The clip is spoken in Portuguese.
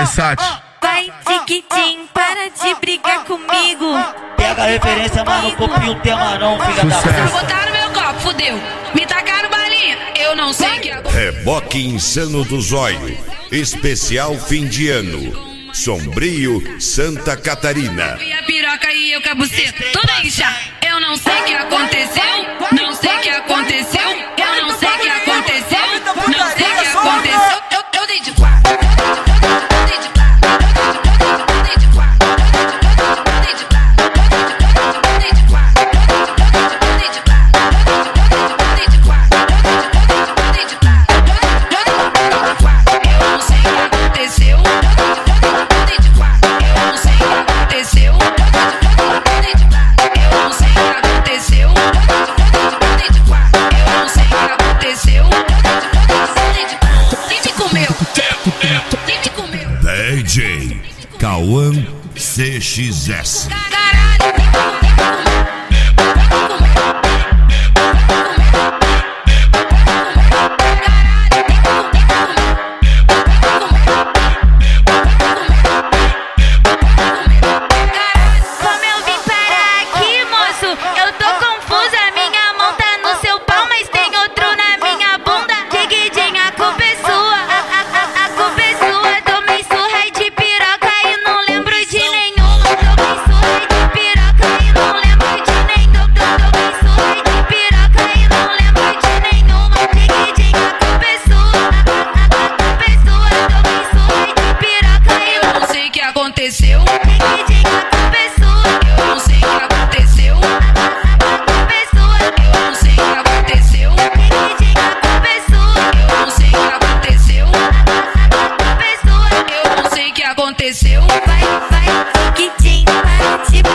Versace. Vai, Tiquitim, para de brigar comigo. Pega a referência, mano, copia o tema não, filha da puta. Botaram meu copo, fudeu. Me tacaram balinha, eu não sei que agora. Reboque Insano do Zóio. Especial fim de ano. Sombrio, Santa Catarina. E a piroca e eu com a buceta toda incha. Eu não sei o que aconteceu. Não sei o que aconteceu. Eu não sei o que aconteceu. Não sei o que aconteceu. Eu dei de quatro. DJ Cauã CXS. Aconteceu? Eu não sei o que aconteceu. Eu não sei o que aconteceu. Eu não sei o que aconteceu. Eu não sei o que aconteceu. Vai, Tiquitim, para de